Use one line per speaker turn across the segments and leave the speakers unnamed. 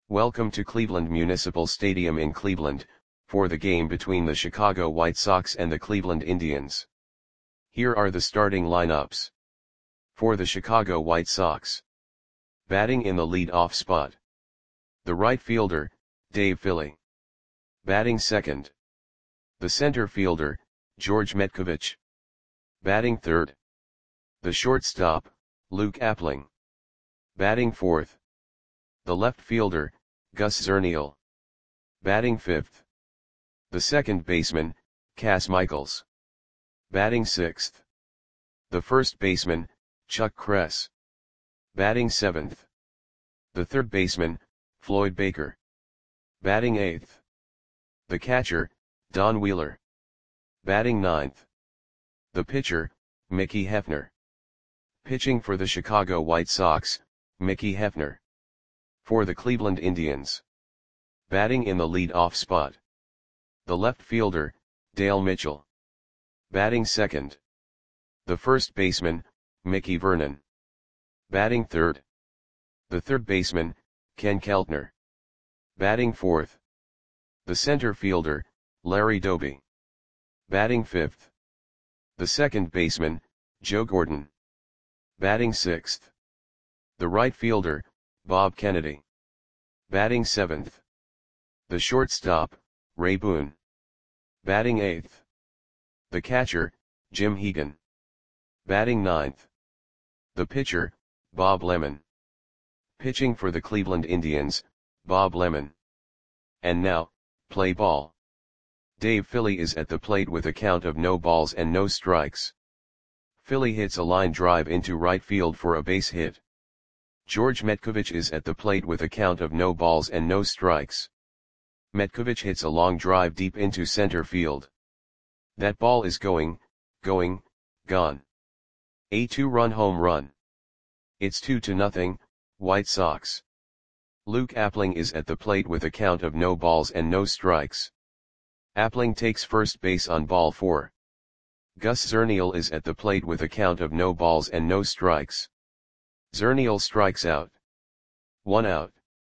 Welcome to Cleveland Municipal Stadium in Cleveland, for the game between the Chicago White Sox and the Cleveland Indians. Here are the starting lineups. For the Chicago White Sox. Batting in the lead-off spot. The right fielder, Dave Philly. Batting second. The center fielder, George Metcovich. Batting third. The shortstop, Luke Appling. Batting fourth. The left fielder, Gus Zernial. Batting fifth. The second baseman, Cas Michaels. Batting sixth. The first baseman, Chuck Kress. Batting seventh. The third baseman, Floyd Baker. Batting eighth. The catcher, Don Wheeler. Batting ninth. The pitcher, Mickey Hefner. Pitching for the Chicago White Sox, Mickey Hefner. For the Cleveland Indians. Batting in the lead-off spot. The left fielder, Dale Mitchell. Batting second. The first baseman, Mickey Vernon. Batting third. The third baseman, Ken Keltner. Batting fourth. The center fielder, Larry Doby. Batting fifth. The second baseman, Joe Gordon. Batting sixth. The right fielder, Bob Kennedy. Batting seventh. The shortstop, Ray Boone. Batting eighth. The catcher, Jim Hegan. Batting ninth. The pitcher, Bob Lemon. Pitching for the Cleveland Indians, Bob Lemon. And now, play ball. Dave Philly is at the plate with a count of no balls and no strikes. Philly hits a line drive into right field for a base hit. George Metcovich is at the plate with a count of no balls and no strikes. Metcovich hits a long drive deep into center field. That ball is gone. A 2-run home run. It's 2-0, White Sox. Luke Appling is at the plate with a count of no balls and no strikes. Appling takes first base on ball 4. Gus Zernial is at the plate with a count of no balls and no strikes. Zernial strikes out. 1 out.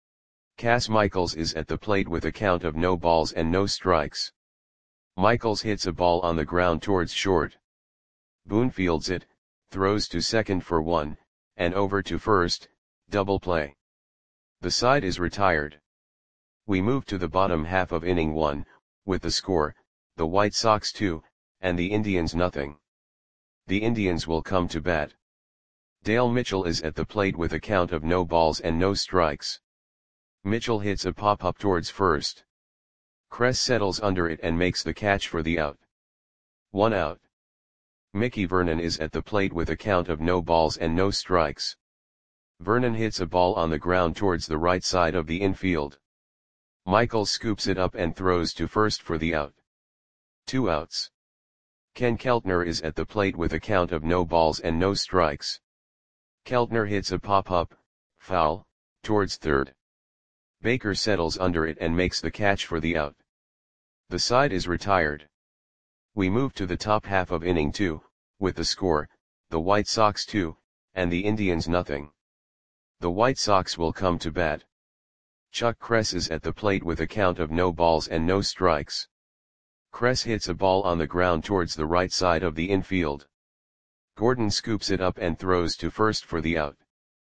Cas Michaels is at the plate with a count of no balls and no strikes. Michaels hits a ball on the ground towards short. Boone fields it, throws to second for 1, and over to first, double play. The side is retired. We move to the bottom half of inning 1, with the score, the White Sox 2, and the Indians nothing. The Indians will come to bat. Dale Mitchell is at the plate with a count of no balls and no strikes. Mitchell hits a pop-up towards first. Kress settles under it and makes the catch for the out. 1 out. Mickey Vernon is at the plate with a count of no balls and no strikes. Vernon hits a ball on the ground towards the right side of the infield. Michaels scoops it up and throws to first for the out. 2 outs. Ken Keltner is at the plate with a count of no balls and no strikes. Keltner hits a pop-up, foul, towards third. Baker settles under it and makes the catch for the out. The side is retired. We move to the top half of inning 2, with the score, the White Sox 2, and the Indians nothing. The White Sox will come to bat. Chuck Kress is at the plate with a count of no balls and no strikes. Kress hits a ball on the ground towards the right side of the infield. Gordon scoops it up and throws to first for the out.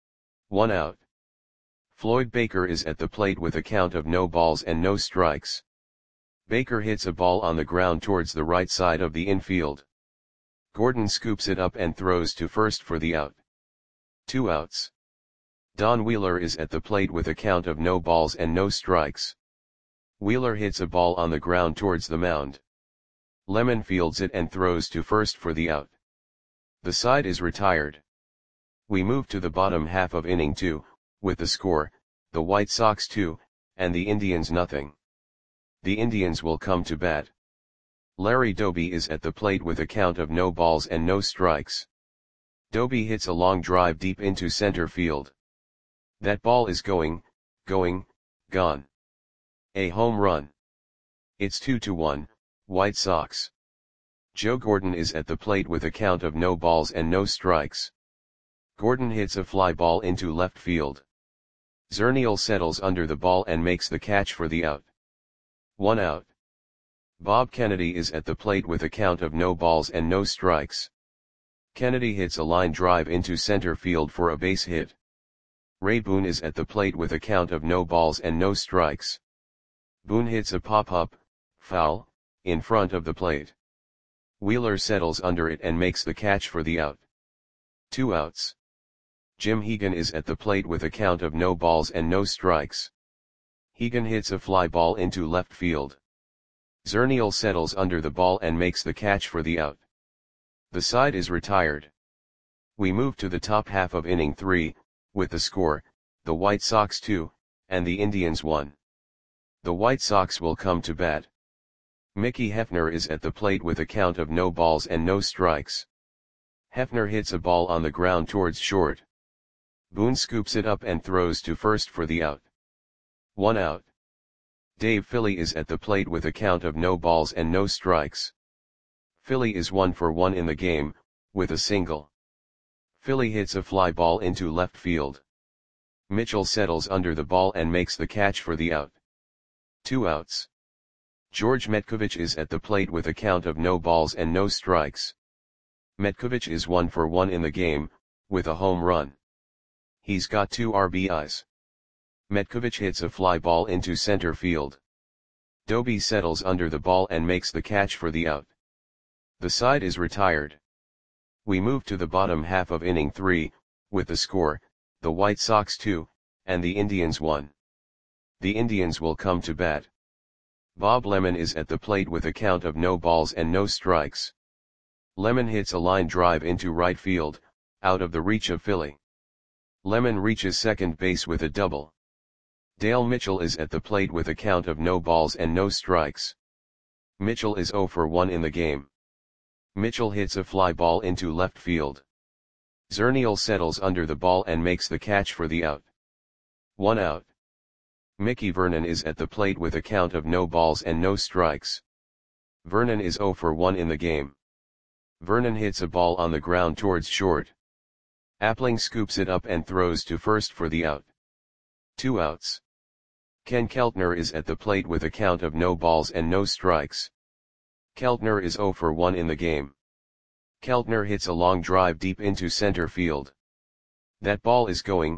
1 out. Floyd Baker is at the plate with a count of no balls and no strikes. Baker hits a ball on the ground towards the right side of the infield. Gordon scoops it up and throws to first for the out. 2 outs. Don Wheeler is at the plate with a count of no balls and no strikes. Wheeler hits a ball on the ground towards the mound. Lemon fields it and throws to first for the out. The side is retired. We move to the bottom half of inning 2, with the score, the White Sox 2, and the Indians nothing. The Indians will come to bat. Larry Doby is at the plate with a count of no balls and no strikes. Doby hits a long drive deep into center field. That ball is gone. A home run. It's 2-1, White Sox. Joe Gordon is at the plate with a count of no balls and no strikes. Gordon hits a fly ball into left field. Zernial settles under the ball and makes the catch for the out. 1 out. Bob Kennedy is at the plate with a count of no balls and no strikes. Kennedy hits a line drive into center field for a base hit. Ray Boone is at the plate with a count of no balls and no strikes. Boone hits a pop-up, foul, in front of the plate. Wheeler settles under it and makes the catch for the out. 2 outs. Jim Hegan is at the plate with a count of no balls and no strikes. Hegan hits a fly ball into left field. Zernial settles under the ball and makes the catch for the out. The side is retired. We move to the top half of inning 3, with the score, the White Sox 2, and the Indians 1. The White Sox will come to bat. Mickey Hefner is at the plate with a count of no balls and no strikes. Hefner hits a ball on the ground towards short. Boone scoops it up and throws to first for the out. 1 out. Dave Philly is at the plate with a count of no balls and no strikes. Philly is 1 for 1 in the game, with a single. Philly hits a fly ball into left field. Mitchell settles under the ball and makes the catch for the out. 2 outs. George Metkovich is at the plate with a count of no balls and no strikes. Metkovich is 1 for 1 in the game, with a home run. He's got 2 RBIs. Metkovich hits a fly ball into center field. Doby settles under the ball and makes the catch for the out. The side is retired. We move to the bottom half of inning 3, with the score, the White Sox 2, and the Indians 1. The Indians will come to bat. Bob Lemon is at the plate with a count of no balls and no strikes. Lemon hits a line drive into right field, out of the reach of Philly. Lemon reaches second base with a double. Dale Mitchell is at the plate with a count of no balls and no strikes. Mitchell is 0 for 1 in the game. Mitchell hits a fly ball into left field. Zernial settles under the ball and makes the catch for the out. 1 out. Mickey Vernon is at the plate with a count of no balls and no strikes. Vernon is 0 for 1 in the game. Vernon hits a ball on the ground towards short. Appling scoops it up and throws to first for the out. 2 outs. Ken Keltner is at the plate with a count of no balls and no strikes. Keltner is 0 for 1 in the game. Keltner hits a long drive deep into center field. That ball is gone.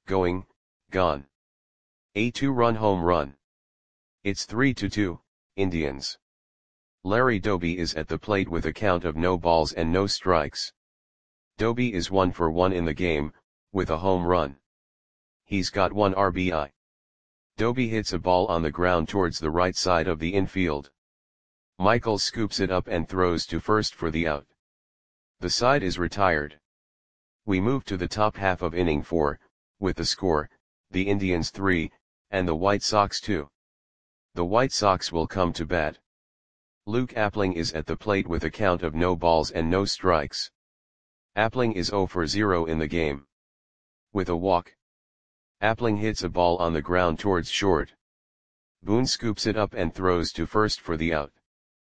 A 2-run home run. It's 3-2, Indians. Larry Doby is at the plate with a count of no balls and no strikes. Doby is 1 for 1 in the game, with a home run. He's got 1 RBI. Doby hits a ball on the ground towards the right side of the infield. Michaels scoops it up and throws to first for the out. The side is retired. We move to the top half of inning 4, with the score, the Indians 3, and the White Sox 2. The White Sox will come to bat. Luke Appling is at the plate with a count of no balls and no strikes. Appling is 0 for 0 in the game. With a walk. Appling hits a ball on the ground towards short. Boone scoops it up and throws to first for the out.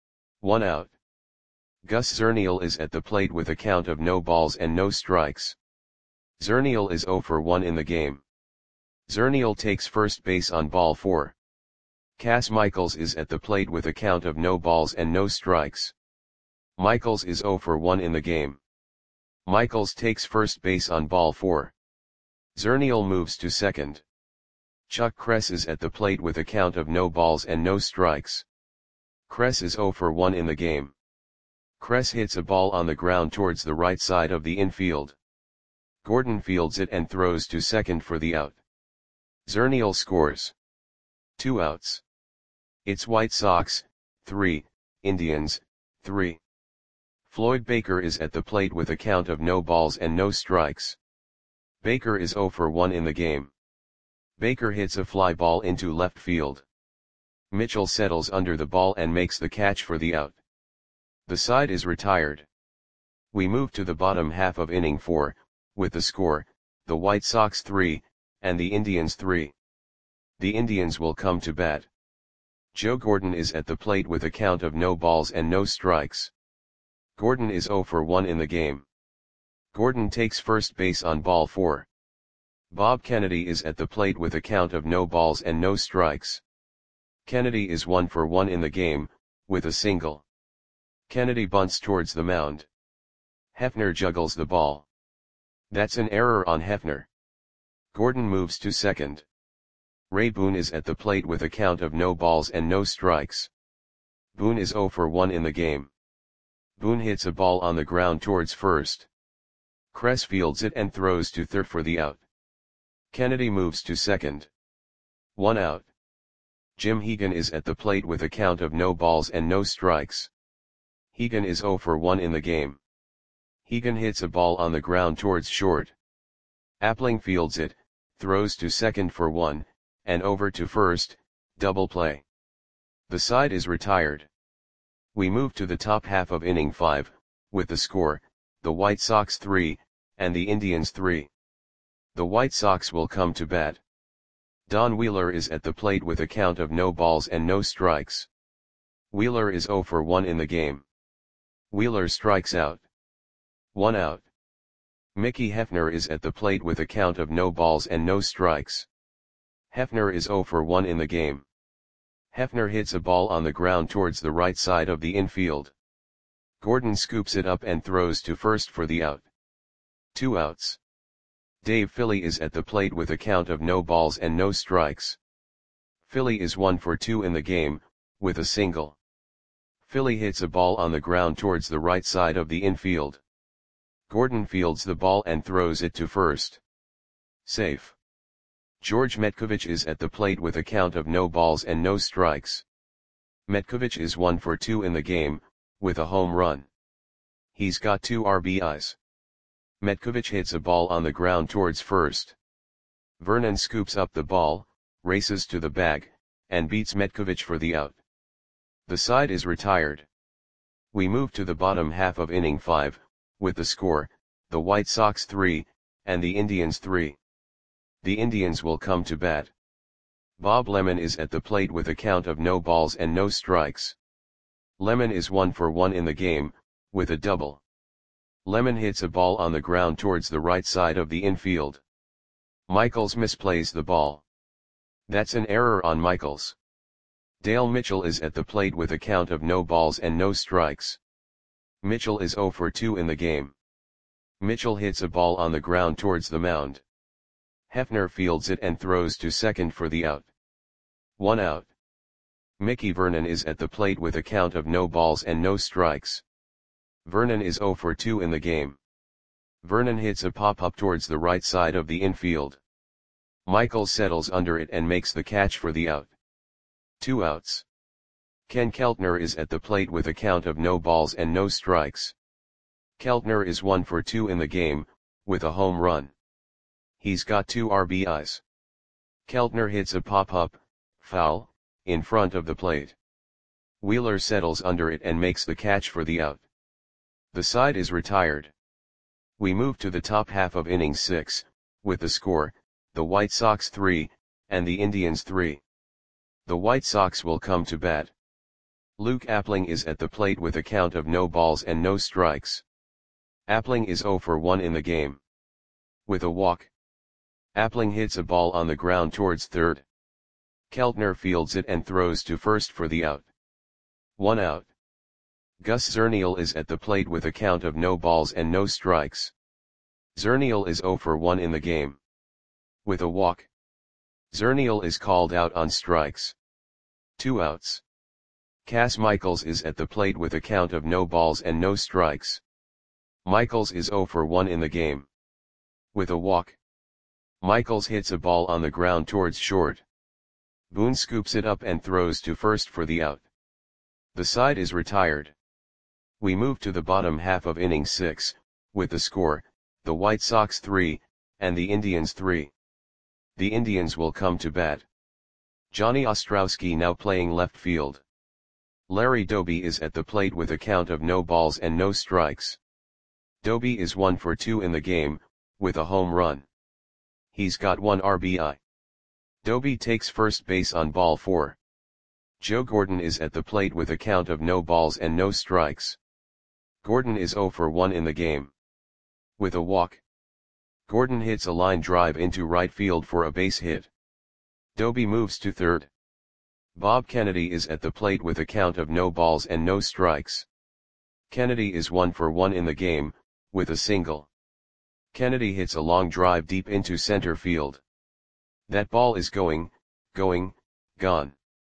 1 out. Gus Zernial is at the plate with a count of no balls and no strikes. Zernial is 0 for 1 in the game. Zernial takes first base on ball 4. Cass Michaels is at the plate with a count of no balls and no strikes. Michaels is 0 for 1 in the game. Michaels takes first base on ball 4. Zernial moves to second. Chuck Kress is at the plate with a count of no balls and no strikes. Kress is 0 for 1 in the game. Kress hits a ball on the ground towards the right side of the infield. Gordon fields it and throws to second for the out. Zernial scores. 2 outs. It's White Sox, 3, Indians, 3. Floyd Baker is at the plate with a count of no balls and no strikes. Baker is 0 for 1 in the game. Baker hits a fly ball into left field. Mitchell settles under the ball and makes the catch for the out. The side is retired. We move to the bottom half of inning 4, with the score, the White Sox 3, and the Indians 3. The Indians will come to bat. Joe Gordon is at the plate with a count of no balls and no strikes. Gordon is 0 for 1 in the game. Gordon takes first base on ball 4. Bob Kennedy is at the plate with a count of no balls and no strikes. Kennedy is 1 for 1 in the game, with a single. Kennedy bunts towards the mound. Hefner juggles the ball. That's an error on Hefner. Gordon moves to second. Ray Boone is at the plate with a count of no balls and no strikes. Boone is 0 for 1 in the game. Boone hits a ball on the ground towards first. Kress fields it and throws to third for the out. Kennedy moves to second. 1 out. Jim Hegan is at the plate with a count of no balls and no strikes. Hegan is 0 for 1 in the game. Hegan hits a ball on the ground towards short. Appling fields it, throws to second for 1, and over to first, double play. The side is retired. We move to the top half of inning 5, with the score, the White Sox 3, and the Indians 3. The White Sox will come to bat. Don Wheeler is at the plate with a count of no balls and no strikes. Wheeler is 0 for 1 in the game. Wheeler strikes out. 1 out. Mickey Hefner is at the plate with a count of no balls and no strikes. Hefner is 0 for 1 in the game. Hefner hits a ball on the ground towards the right side of the infield. Gordon scoops it up and throws to first for the out. 2 outs. Dave Philly is at the plate with a count of no balls and no strikes. Philly is 1 for 2 in the game, with a single. Philly hits a ball on the ground towards the right side of the infield. Gordon fields the ball and throws it to first. Safe. George Metkovich is at the plate with a count of no balls and no strikes. Metkovich is 1 for 2 in the game, with a home run. He's got 2 RBIs. Metkovich hits a ball on the ground towards first. Vernon scoops up the ball, races to the bag, and beats Metkovich for the out. The side is retired. We move to the bottom half of inning 5, with the score, the White Sox 3, and the Indians 3. The Indians will come to bat. Bob Lemon is at the plate with a count of no balls and no strikes. Lemon is 1 for 1 in the game, with a double. Lemon hits a ball on the ground towards the right side of the infield. Michaels misplays the ball. That's an error on Michaels. Dale Mitchell is at the plate with a count of no balls and no strikes. Mitchell is 0 for 2 in the game. Mitchell hits a ball on the ground towards the mound. Hefner fields it and throws to second for the out. 1 out. Mickey Vernon is at the plate with a count of no balls and no strikes. Vernon is 0 for 2 in the game. Vernon hits a pop-up towards the right side of the infield. Michaels settles under it and makes the catch for the out. 2 outs. Ken Keltner is at the plate with a count of no balls and no strikes. Keltner is 1 for 2 in the game, with a home run. He's got 2 RBIs. Keltner hits a pop-up, foul, in front of the plate. Wheeler settles under it and makes the catch for the out. The side is retired. We move to the top half of inning 6, with the score, the White Sox 3, and the Indians 3. The White Sox will come to bat. Luke Appling is at the plate with a count of no balls and no strikes. Appling is 0 for 1 in the game. With a walk. Appling hits a ball on the ground towards third. Keltner fields it and throws to first for the out. 1 out. Gus Zernial is at the plate with a count of no balls and no strikes. Zernial is 0 for 1 in the game. With a walk. Zernial is called out on strikes. 2 outs. Cass Michaels is at the plate with a count of no balls and no strikes. Michaels is 0 for 1 in the game. With a walk. Michaels hits a ball on the ground towards short. Boone scoops it up and throws to first for the out. The side is retired. We move to the bottom half of inning 6, with the score, the White Sox 3, and the Indians 3. The Indians will come to bat. Johnny Ostrowski now playing left field. Larry Doby is at the plate with a count of no balls and no strikes. Doby is 1 for 2 in the game, with a home run. He's got 1 RBI. Doby takes first base on ball 4. Joe Gordon is at the plate with a count of no balls and no strikes. Gordon is 0 for 1 in the game. With a walk. Gordon hits a line drive into right field for a base hit. Doby moves to third. Bob Kennedy is at the plate with a count of no balls and no strikes. Kennedy is 1 for 1 in the game, with a single. Kennedy hits a long drive deep into center field. That ball is going, gone.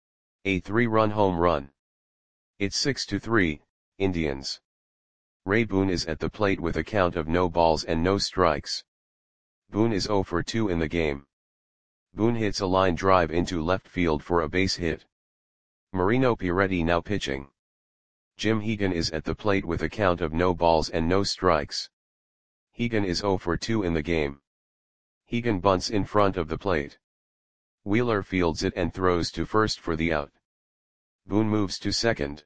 A 3-run home run. It's 6-3, Indians. Ray Boone is at the plate with a count of no balls and no strikes. Boone is 0 for 2 in the game. Boone hits a line drive into left field for a base hit. Marino Piretti now pitching. Jim Hegan is at the plate with a count of no balls and no strikes. Hegan is 0 for 2 in the game. Hegan bunts in front of the plate. Wheeler fields it and throws to first for the out. Boone moves to second.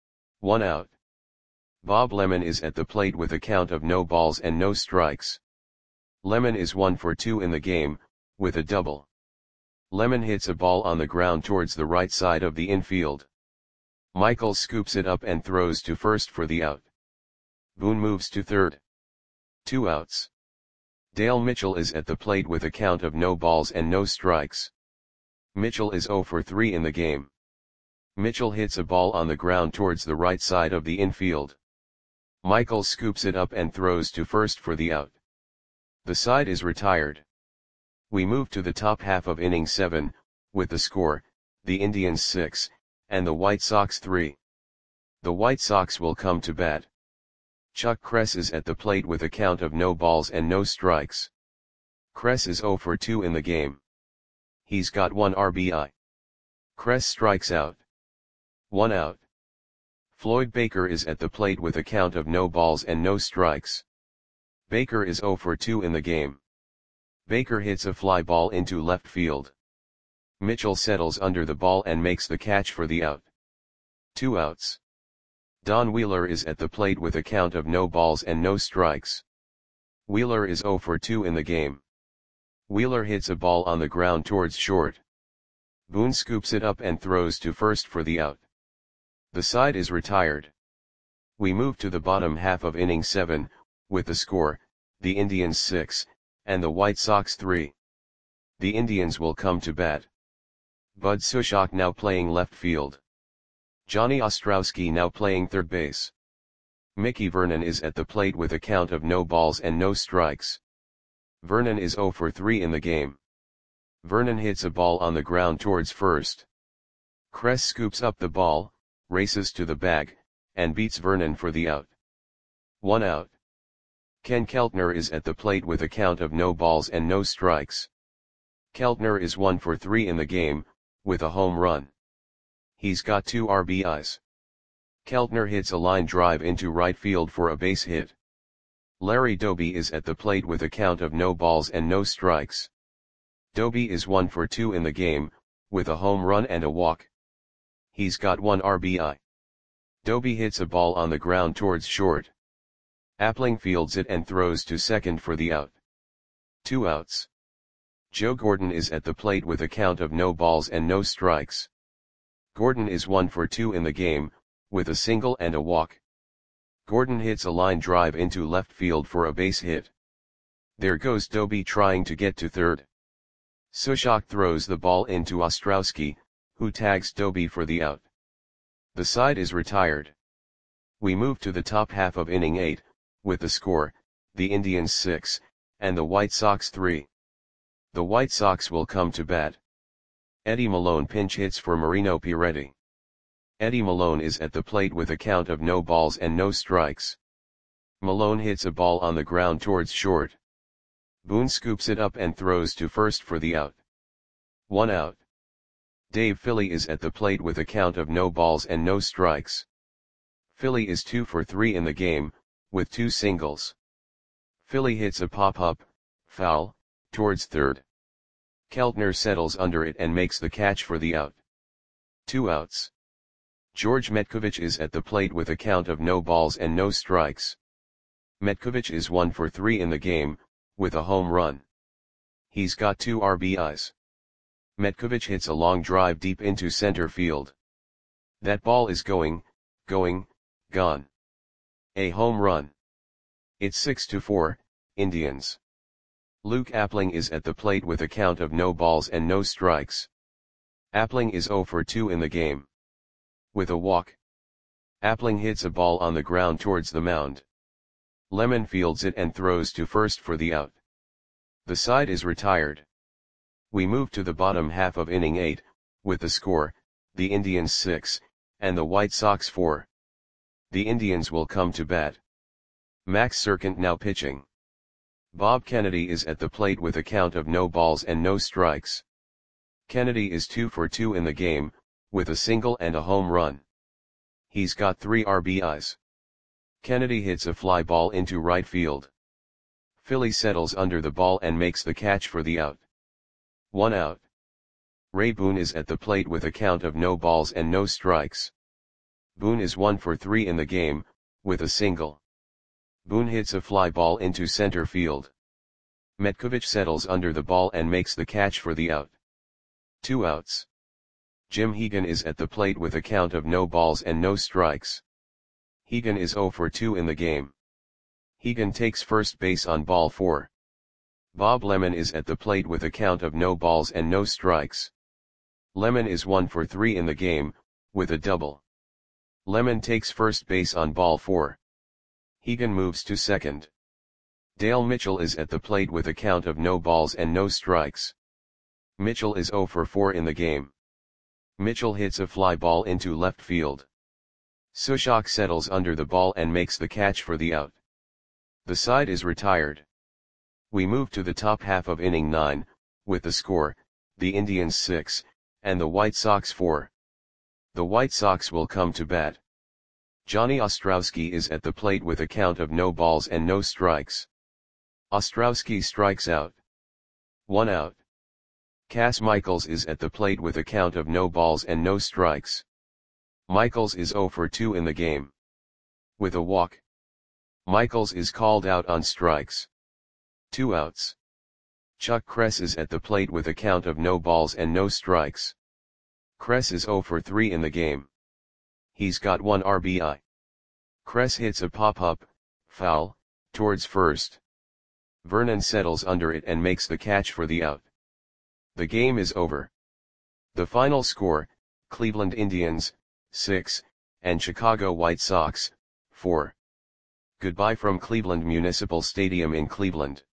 1 out. Bob Lemon is at the plate with a count of no balls and no strikes. Lemon is 1 for 2 in the game, with a double. Lemon hits a ball on the ground towards the right side of the infield. Michael scoops it up and throws to first for the out. Boone moves to third. 2 outs. Dale Mitchell is at the plate with a count of no balls and no strikes. Mitchell is 0 for 3 in the game. Mitchell hits a ball on the ground towards the right side of the infield. Michael scoops it up and throws to first for the out. The side is retired. We move to the top half of inning 7, with the score, the Indians 6, and the White Sox 3. The White Sox will come to bat. Chuck Kress is at the plate with a count of no balls and no strikes. Kress is 0 for 2 in the game. He's got 1 RBI. Kress strikes out. 1 out. Floyd Baker is at the plate with a count of no balls and no strikes. Baker is 0 for 2 in the game. Baker hits a fly ball into left field. Mitchell settles under the ball and makes the catch for the out. 2 outs. Don Wheeler is at the plate with a count of no balls and no strikes. Wheeler is 0 for 2 in the game. Wheeler hits a ball on the ground towards short. Boone scoops it up and throws to first for the out. The side is retired. We move to the bottom half of inning 7, with the score, the Indians 6, and the White Sox 3. The Indians will come to bat. Bud Sushok now playing left field. Johnny Ostrowski now playing third base. Mickey Vernon is at the plate with a count of no balls and no strikes. Vernon is 0 for 3 in the game. Vernon hits a ball on the ground towards first. Kress scoops up the ball, races to the bag, and beats Vernon for the out. 1 out. Ken Keltner is at the plate with a count of no balls and no strikes. Keltner is 1 for 3 in the game, with a home run. He's got 2 RBIs. Keltner hits a line drive into right field for a base hit. Larry Doby is at the plate with a count of no balls and no strikes. Doby is 1 for 2 in the game, with a home run and a walk. He's got 1 RBI. Doby hits a ball on the ground towards short. Appling fields it and throws to second for the out. 2 outs. Joe Gordon is at the plate with a count of no balls and no strikes. Gordon is 1 for 2 in the game, with a single and a walk. Gordon hits a line drive into left field for a base hit. There goes Doby trying to get to third. Sushok throws the ball into Ostrowski, who tags Doby for the out. The side is retired. We move to the top half of inning 8, with the score, the Indians 6, and the White Sox 3. The White Sox will come to bat. Eddie Malone pinch hits for Marino Piretti. Eddie Malone is at the plate with a count of no balls and no strikes. Malone hits a ball on the ground towards short. Boone scoops it up and throws to first for the out. 1 out. Dave Philly is at the plate with a count of no balls and no strikes. Philly is 2 for 3 in the game, with 2 singles. Philly hits a pop-up, foul, towards third. Keltner settles under it and makes the catch for the out. 2 outs. George Metkovich is at the plate with a count of no balls and no strikes. Metkovich is 1 for 3 in the game, with a home run. He's got 2 RBIs. Metkovich hits a long drive deep into center field. That ball is going, gone. A home run. It's 6-4, Indians. Luke Appling is at the plate with a count of no balls and no strikes. Appling is 0 for 2 in the game. With a walk, Appling hits a ball on the ground towards the mound. Lemon fields it and throws to first for the out. The side is retired. We move to the bottom half of inning 8, with the score, the Indians 6, and the White Sox 4. The Indians will come to bat. Max Serkant now pitching. Bob Kennedy is at the plate with a count of no balls and no strikes. Kennedy is 2 for 2 in the game, with a single and a home run. He's got 3 RBIs. Kennedy hits a fly ball into right field. Philly settles under the ball and makes the catch for the out. 1 out. Ray Boone is at the plate with a count of no balls and no strikes. Boone is 1 for 3 in the game, with a single. Boone hits a fly ball into center field. Metkovich settles under the ball and makes the catch for the out. 2 outs. Jim Hegan is at the plate with a count of no balls and no strikes. Hegan is 0 for 2 in the game. Hegan takes first base on ball 4. Bob Lemon is at the plate with a count of no balls and no strikes. Lemon is 1 for 3 in the game, with a double. Lemon takes first base on ball 4. Hegan moves to second. Dale Mitchell is at the plate with a count of no balls and no strikes. Mitchell is 0 for 4 in the game. Mitchell hits a fly ball into left field. Sushok settles under the ball and makes the catch for the out. The side is retired. We move to the top half of inning 9, with the score, the Indians 6, and the White Sox 4. The White Sox will come to bat. Johnny Ostrowski is at the plate with a count of no balls and no strikes. Ostrowski strikes out. 1 out. Cass Michaels is at the plate with a count of no balls and no strikes. Michaels is 0 for 2 in the game. With a walk, Michaels is called out on strikes. 2 outs. Chuck Kress is at the plate with a count of no balls and no strikes. Kress is 0 for 3 in the game. He's got 1 RBI. Kress hits a pop-up, foul, towards first. Vernon settles under it and makes the catch for the out. The game is over. The final score, Cleveland Indians, 6, and Chicago White Sox, 4. Goodbye from Cleveland Municipal Stadium in Cleveland.